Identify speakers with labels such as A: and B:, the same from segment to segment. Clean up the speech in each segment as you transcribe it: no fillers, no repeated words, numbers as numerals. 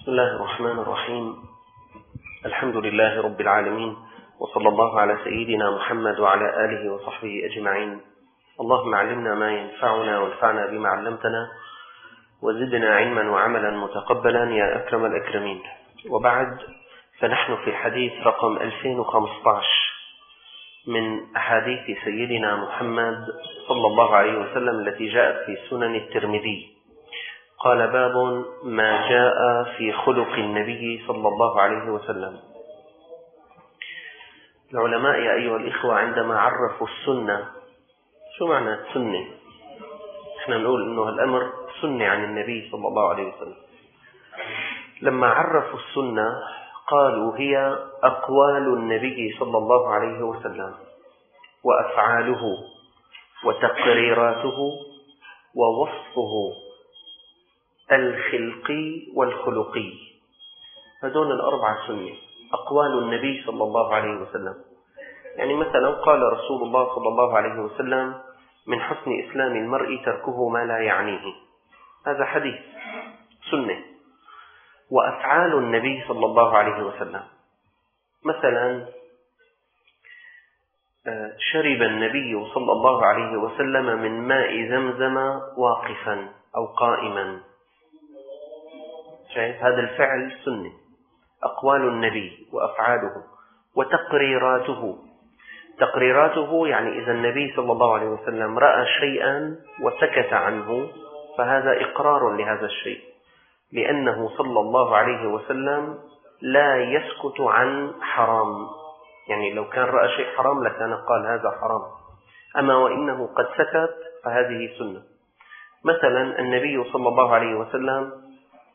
A: بسم الله الرحمن الرحيم. الحمد لله رب العالمين، وصلى الله على سيدنا محمد وعلى آله وصحبه أجمعين. اللهم علمنا ما ينفعنا وانفعنا بما علمتنا وزدنا علما وعملا متقبلا يا أكرم الأكرمين. وبعد، فنحن في الحديث رقم 2015 من أحاديث سيدنا محمد صلى الله عليه وسلم التي جاءت في سنن الترمذي. قال: باب ما جاء في خلق النبي صلى الله عليه وسلم. العلماء يا أيها الإخوة عندما عرفوا السنة، شو معنى السنة؟ احنا نقول إنه الأمر سنة عن النبي صلى الله عليه وسلم. لما عرفوا السنة قالوا هي أقوال النبي صلى الله عليه وسلم وأفعاله وتقريراته ووصفه الخلقي والخلقي. هذول الأربعة سنة، أقوال النبي صلى الله عليه وسلم. يعني مثلا قال رسول الله صلى الله عليه وسلم: من حسن إسلام المرء تركه ما لا يعنيه. هذا حديث سنة. وأفعال النبي صلى الله عليه وسلم، مثلا شرب النبي صلى الله عليه وسلم من ماء زمزم واقفا أو قائما. شايف؟ هذا الفعل سنة. أقوال النبي وأفعاله وتقريراته. تقريراته يعني إذا النبي صلى الله عليه وسلم رأى شيئا وسكت عنه فهذا إقرار لهذا الشيء، لأنه صلى الله عليه وسلم لا يسكت عن حرام. يعني لو كان رأى شيء حرام لكان قال هذا حرام، أما وإنه قد سكت فهذه سنة. مثلا النبي صلى الله عليه وسلم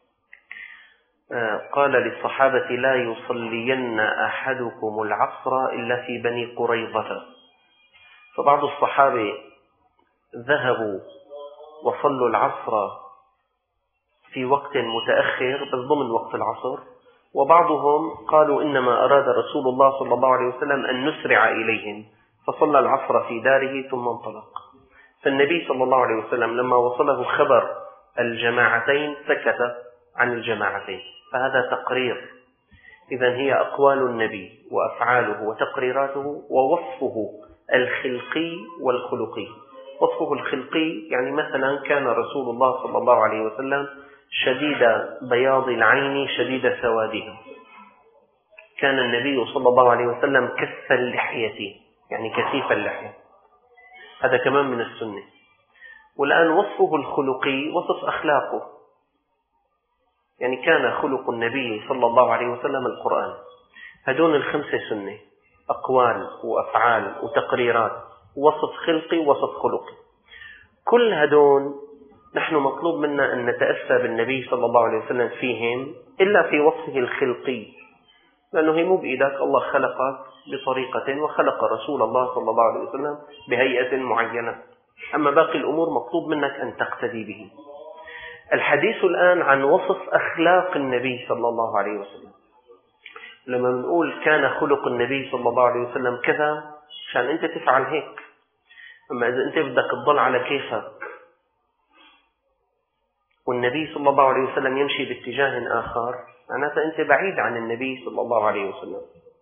A: قال للصحابة: لا يصلين أحدكم العصر إلا في بني قريظة. فبعض الصحابة ذهبوا وصلوا العصر في وقت متأخر بس ضمن وقت العصر، وبعضهم قالوا إنما أراد رسول الله صلى الله عليه وسلم أن نسرع إليهم، فصلى العصر في داره ثم انطلق. فالنبي صلى الله عليه وسلم لما وصله خبر الجماعتين سكت عن الجماعتين، فهذا تقرير. إذن هي أقوال النبي وأفعاله وتقريراته ووصفه الخلقي والخلقي. وصفه الخلقي يعني مثلا كان رسول الله صلى الله عليه وسلم شديد بياض العين شديد سوادها. كان النبي صلى الله عليه وسلم كث اللحية، يعني كثيف اللحية، هذا كمان من السنة. والآن وصفه الخلقي وصف أخلاقه، يعني كان خلق النبي صلى الله عليه وسلم القرآن. هدون الخمسة سنة: أقوال وأفعال وتقريرات، وصف خلقي وصف خلقي. كل هدون نحن مطلوب منا أن نتأسى بالنبي صلى الله عليه وسلم فيهم، إلا في وصفه الخلقي، لأنه هي مو بإيدك، الله خلقك بطريقة وخلق رسول الله صلى الله عليه وسلم بهيئة معينة. أما باقي الأمور مطلوب منك أن تقتدي به. الحديث الآن عن وصف أخلاق النبي صلى الله عليه وسلم. لما نقول كان خلق النبي صلى الله عليه وسلم كذا، عشان أنت تفعل هيك. أما إذا أنت بدك تضل على كيفك والنبي صلى الله عليه وسلم يمشي باتجاه آخر، معناتها أنت بعيد عن النبي صلى الله عليه وسلم.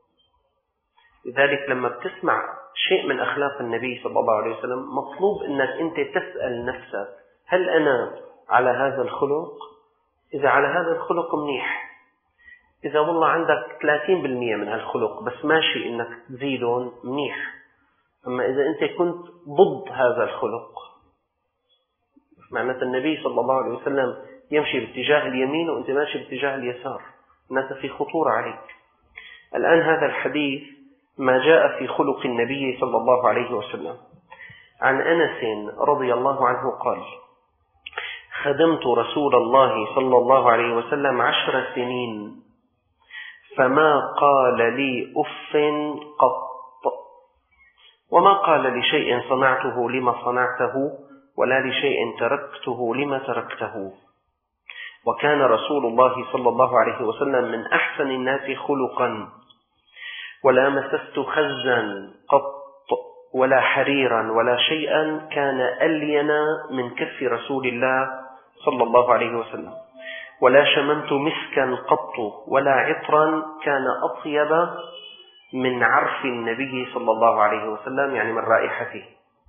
A: لذلك لما بتسمع شيء من أخلاق النبي صلى الله عليه وسلم مطلوب أنك أنت تسأل نفسك: هل أنا على هذا الخلق؟ إذا على هذا الخلق منيح. إذا والله عندك 30% من هالخلق بس ماشي إنك تزيدون، منيح. أما إذا أنت كنت ضد هذا الخلق، معناته النبي صلى الله عليه وسلم يمشي باتجاه اليمين وأنت ماشي باتجاه اليسار، معناته في خطورة عليك. الآن هذا الحديث ما جاء في خلق النبي صلى الله عليه وسلم. عن أنس رضي الله عنه قال: خدمت رسول الله صلى الله عليه وسلم 10 سنين فما قال لي أف قط، وما قال لشيء صنعته لما صنعته، ولا لشيء تركته لما تركته. وكان رسول الله صلى الله عليه وسلم من أحسن الناس خلقا، ولا مسست خزا قط ولا حريرا ولا شيئا كان ألين من كف رسول الله صلى الله عليه وسلم. ولا شممت مسكا قط ولا عطرا كان أطيب من عرف النبي صلى الله عليه وسلم، يعني من رائحته.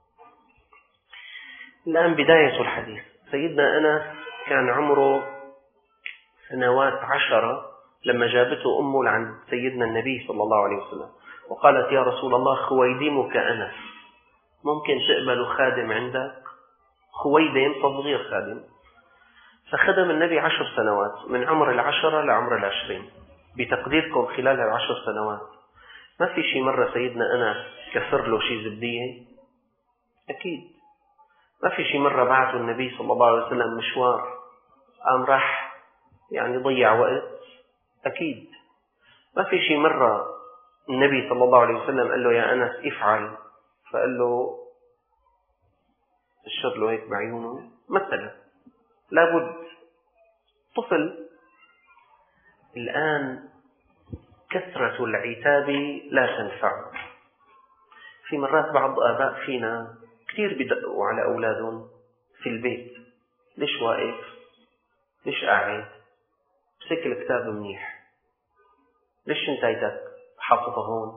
A: الآن بداية الحديث. سيدنا أنس كان عمره سنوات 10 لما جابته أمه عند سيدنا النبي صلى الله عليه وسلم وقالت: يا رسول الله، خويدمك أنس، ممكن تقبل خادم عندك؟ خويدم تصغير خادم. فخدم النبي 10 سنوات، من عمر 10 لعمر 20. بتقديركم خلال 10 سنوات ما في شي مرة سيدنا أنس كسر له شي زبدية؟ أكيد. ما في شي مرة بعثه النبي صلى الله عليه وسلم مشوار قام راح يعني ضيع وقت؟ أكيد. ما في شي مرة النبي صلى الله عليه وسلم قال له: يا أنس افعل، فقال له الشر له هيك بعيونه مثلا. لابد طفل. الآن كثرة العتاب لا تنفع. في مرات بعض آباء فينا كثير بدقوا على أولادهم في البيت: ليش واقف؟ ليش قاعد؟ مسك الكتاب منيح، ليش شنطتك حاططها هون؟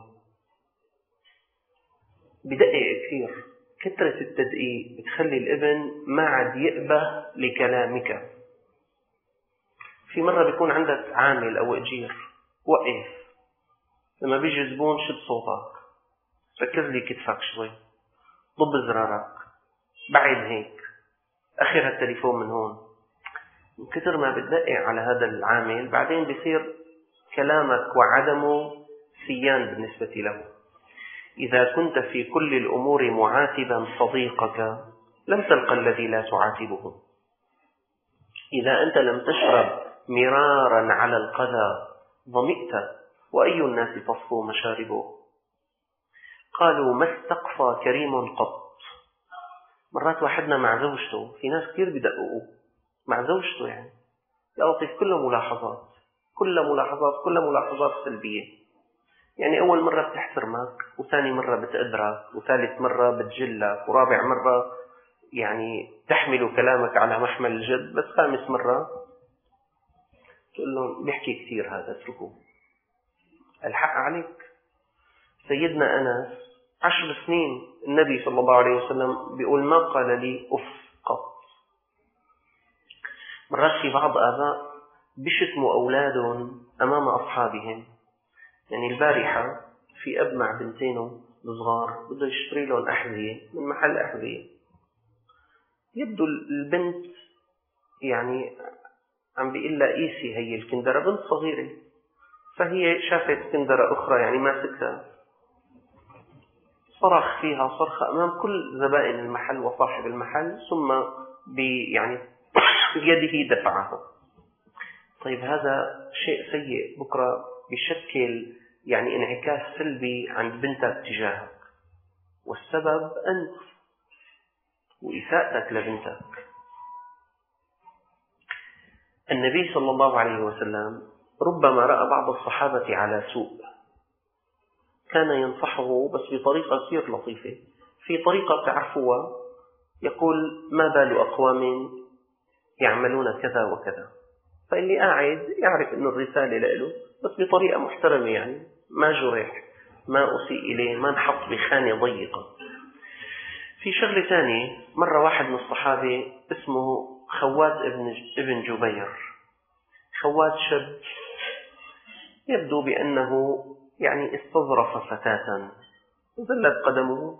A: بدقق كثير. كثرة التدقيق بتخلي الابن ما عاد يأبه لكلامك. في مرة بيكون عندك عامل أو أجير، وقف. لما بيجي زبون شد صوتك، ركز لي كتفك شوي، ضب زرارك، بعد هيك، أخر هالتليفون من هون. من كثر ما بتدقق على هذا العامل بعدين بيصير كلامك وعدمه سيان بالنسبة له. إذا كنت في كل الأمور معاتبا صديقك لم تلق الذي لا تعاتبه. إذا أنت لم تشرب مرارا على القذى ظمئت، وأي الناس تصفو مشاربه. قالوا: ما استقفى كريم قط. مرات واحدنا مع زوجته، في ناس كثير بدققوا مع زوجته، يعني لطيف، كله ملاحظات، كل ملاحظات سلبية. يعني أول مرة بتحترمك، وثاني مرة بتقدرك، وثالث مرة بتجلك، ورابع مرة يعني تحمل كلامك على محمل الجد، بس خامس مرة تقول له بيحكي كثير هذا، اتركه، الحق عليك. سيدنا أنس 10 سنين النبي صلى الله عليه وسلم بيقول: ما قال لي أف قط. مرات في بعض آباء بيشتموا أولادهم أمام أصحابهم. يعني البارحة في أب مع بنتينه الصغار بده يشتري لهم أحذية من محل أحذية. يبدو البنت يعني عم بيقول لها: قيسي هي الكندرة، بنت صغيرة، فهي شافت كندرة أخرى يعني ماسكتها، صرخ فيها صرخة أمام كل زبائن المحل وصاحب المحل، ثم يعني بيده دفعها. طيب هذا شيء سيء، بكرة بيشكل يعني انعكاس سلبي عند بنتك تجاهك، والسبب أنت وإساءتك لبنتك. النبي صلى الله عليه وسلم ربما رأى بعض الصحابة على سوء، كان ينصحه بس بطريقة كثير لطيفة. في طريقة تعرفوها، يقول: ما بال أقوام يعملون كذا وكذا. فاللي قاعد يعرف أنه الرسالة له، بس بطريقة محترمة، يعني ما جرح، ما أسيء إليه، ما نحط بخانة ضيقة. في شغلة ثانية، مرة واحد من الصحابة اسمه خوات ابن جبير. خوات شاب يبدو بأنه يعني استظرف فتاة وزلت قدمه،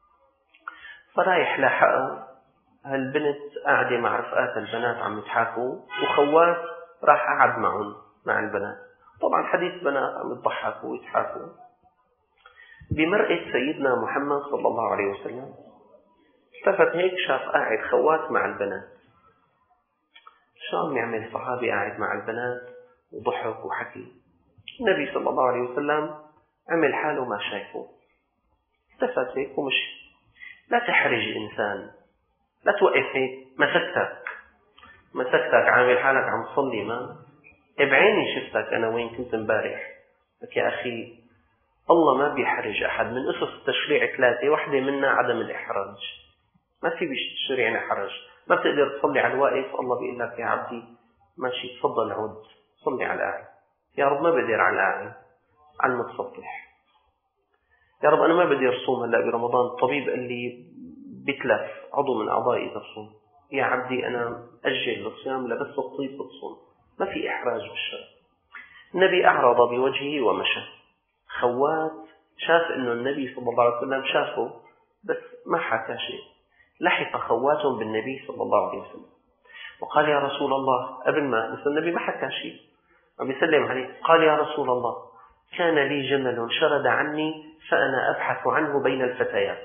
A: فرايح لاحقها. هالبنت قاعدة مع رفقات البنات عم يضحكوا، وخوات راح قعد معهم مع البنات. طبعا حديث بنات عم يضحكوا ويضحكوا. بمرأة سيدنا محمد صلى الله عليه وسلم التفت هيك، شاف قاعد خوات مع البنات. شو عم يعمل صحابي قاعد مع البنات وضحك وحكي؟ النبي صلى الله عليه وسلم عمل حاله ما شايفه، التفت هيك ومشي. لا تحرج إنسان، لا توقف هيك، مسكتك عامل حالك عم تصلي، ما بعيني شفتك أنا وين كنت امبارح. لك يا أخي، الله ما بيحرج أحد. من أسس التشريع 3، واحدة منها عدم الإحراج. ما في بالشريعة حرج، ما بتقدر تصلي على الواقف، الله بيقول لك يا عبدي ماشي تفضل عود صلي على الأعلى. يا رب ما بدي على الأعلى، على المتسطح. يا رب أنا ما بدي أصوم هلا برمضان، الطبيب قال لي بتلف عضو من أعضائي إذا بصوم. يا عبدي أنا أجل الصيام لبس الطيب بتصوم، ما في إحراج بالشرع. النبي أعرض بوجهه ومشى. خوات شاف إنه النبي صلى الله عليه وسلم شافه بس ما حكى شيء. لحق خوات بالنبي صلى الله عليه وسلم وقال يا رسول الله، قبل ما بس النبي ما حكى شيء، عم يسلم عليه. قال يا رسول الله كان لي جمل شرد عني فأنا أبحث عنه بين الفتيات.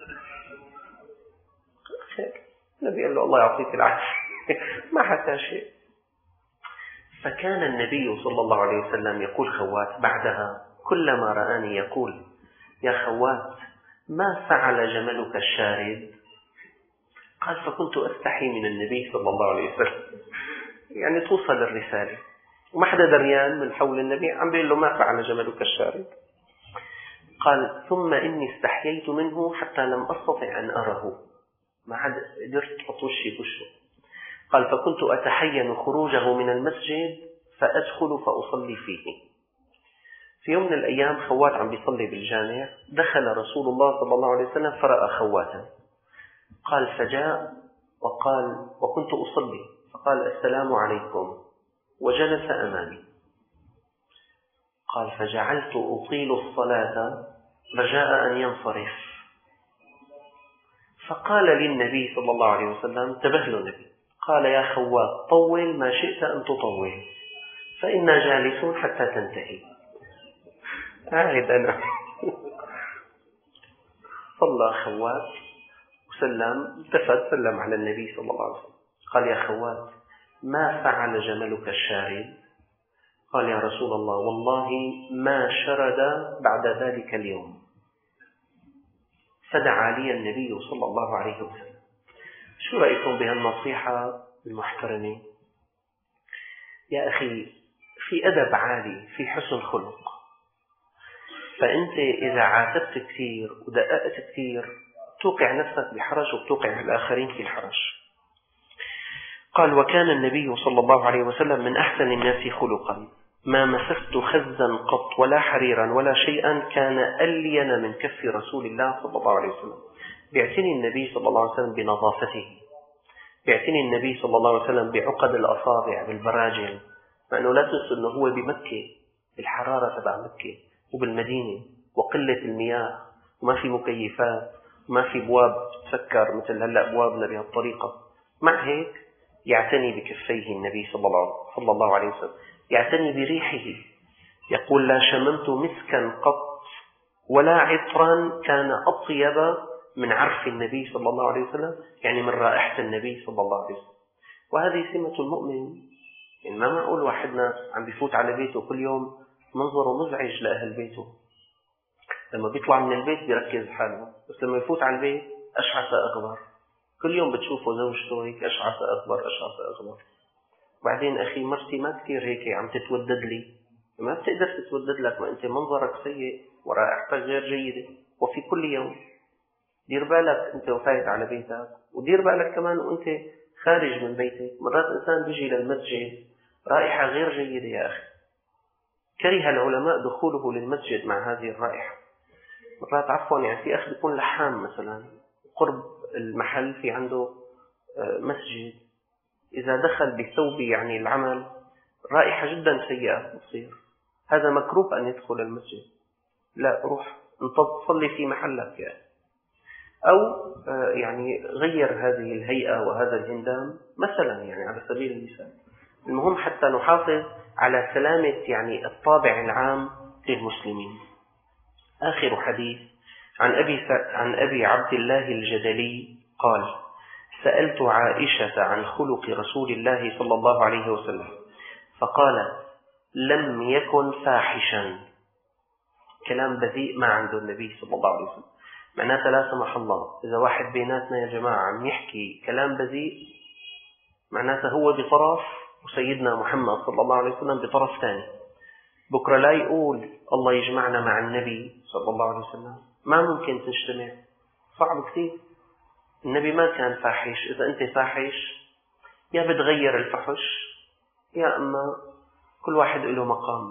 A: النبي قال له الله يعطيك العافية ما حكى شيء. فكان النبي صلى الله عليه وسلم يقول خوات بعدها كلما رآني يقول يا خوات ما فعل جملك الشارد؟ قال فكنت أستحي من النبي صلى الله عليه وسلم، يعني توصل الرسالة وما حدا دريان من حول النبي عم بيقول له ما فعل جملك الشارد. قال ثم إني استحييت منه حتى لم أستطع أن أره، ما عاد قدرت أحط وشي بوشه. قال فكنت أتحين خروجه من المسجد فأدخل فأصلي فيه. في يوم من الأيام خوات عم بيصلي بالجامع، دخل رسول الله صلى الله عليه وسلم فرأى خواتا. قال فجاء وقال وكنت أصلي، فقال السلام عليكم وجلس أمامي. قال فجعلت أطيل الصلاة رجاء أن ينصرف. فقال للنبي صلى الله عليه وسلم انتبه له النبي، قال يا خوات طول ما شئت أن تطول فإنا جالسون حتى تنتهي. قاعد أنا صلى خوات وسلم، التفت سلم على النبي صلى الله عليه وسلم. قال يا خوات ما فعل جملك الشارد؟ قال يا رسول الله والله ما شرد بعد ذلك اليوم. فدعا لي النبي صلى الله عليه وسلم. شو رأيكم بهالنصيحة المحترمة؟ يا أخي في أدب عالي، في حسن خلق. فأنت إذا عاتبت كثير ودققت كثير توقع نفسك بحرج وتوقع الآخرين في الحرج. قال وكان النبي صلى الله عليه وسلم من أحسن الناس خلقا، ما مسست خزا قط ولا حريرا ولا شيئا كان ألين من كف رسول الله صلى الله عليه وسلم. بيعتني النبي صلى الله عليه وسلم بنظافته، بيعتني النبي صلى الله عليه وسلم بعقد الأصابع بالبراجل، مع أنه لا تنسوا أنه هو بمكة، الحرارة تبع مكة وبالمدينة وقلة المياه وما في مكيفات وما في بواب تسكر مثل هلأ بوابنا بهالطريقة. مع هيك يعتني بكفيه النبي صلى الله عليه وسلم، يعتني بريحه. يقول لا شممت مسكا قط ولا عطرا كان أطيب من عرف النبي صلى الله عليه وسلم، يعني من رائحة النبي صلى الله عليه وسلم. وهذه سمة المؤمن. يعني ما معقول واحدنا عم بيفوت على بيته كل يوم منظره مزعج لأهل بيته. لما بيطلع من البيت بيركز حاله، بس لما يفوت على البيت أشعث أغبر. كل يوم بتشوفه زوجته هيك أشعث أغبر أشعث أغبر. بعدين أخي مرتي ما كثير هيك عم تتودد لي، ما بتقدر تتودد لك، ما أنت منظرك سيء ورائحتك غير جيدة. وفي كل يوم دير بالك أنت وفايت على بيتك، ودير بالك كمان وأنت خارج من بيتك. مرات إنسان بيجي للمسجد رائحة غير جيدة يا أخي، كره العلماء دخوله للمسجد مع هذه الرائحة. مرات عفوا يعني في أخ بيكون لحام مثلا قرب المحل في عنده مسجد، إذا دخل بثوب يعني العمل رائحة جدا سيئة تصير، هذا مكروه أن يدخل المسجد. لا، روح انت تصلي في محلك يعني. أو يعني غير هذه الهيئة وهذا الهندام مثلا، يعني على سبيل المثال. المهم حتى نحافظ على سلامة يعني الطابع العام للمسلمين. آخر حديث عن أبي عبد الله الجدلي قال سألت عائشة عن خلق رسول الله صلى الله عليه وسلم فقال لم يكن فاحشا. كلام بذيء ما عنده النبي صلى الله عليه وسلم. معناته لا سمح الله إذا واحد بيناتنا يا جماعة عم يحكي كلام بذيء، معناته هو بطرف وسيدنا محمد صلى الله عليه وسلم بطرف ثاني. بكرة لا يقول الله يجمعنا مع النبي صلى الله عليه وسلم، ما ممكن تجتمع، صعب كثير. النبي ما كان فاحش. إذا أنت فاحش يا بتغير الفحش يا أما كل واحد له مقام.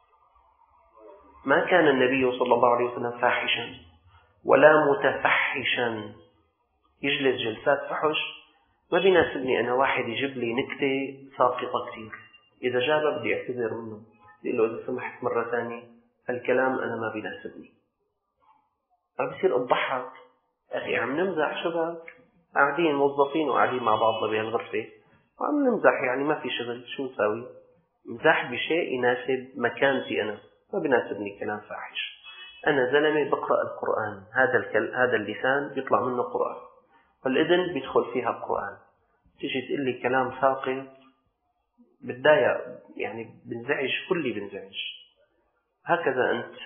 A: ما كان النبي صلى الله عليه وسلم فاحشا ولا متفحشا يجلس جلسات فحش. ما بيناسبني أنا واحد يجيب لي نكتة ساقطة كثير، إذا جابها بدي أعتذر منه، بقول له إذا سمحت مرة ثانية هالكلام أنا ما بيناسبني. بصير أضحك، أخي عم نمزح شباب، قاعدين موظفين وقاعدين مع بعضنا بهالغرفة وعم نمزح، يعني ما في شغل، شو نساوي؟ مزاح بشيء يناسب مكانتي أنا، ما بيناسبني كلام فاحش. أنا زلمة بقرأ القرآن، هذا اللسان بيطلع منه قرآن، والإذن بيدخل فيها القرآن. تيجي تقول لي كلام ساقط بتضايق، يعني بنزعج، كلي بنزعج. هكذا أنت.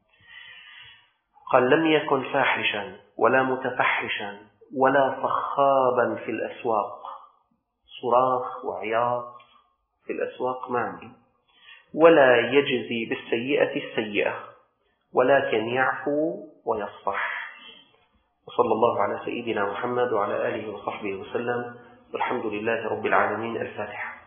A: قال لم يكن فاحشا ولا متفحشا ولا صخابا في الأسواق، صراخ وعياط في الأسواق ما عندي، ولا يجزي بالسيئة السيئة، ولكن يعفو ويصفح. وصلى الله على سيدنا محمد وعلى آله وصحبه وسلم، والحمد لله رب العالمين. الفاتحة.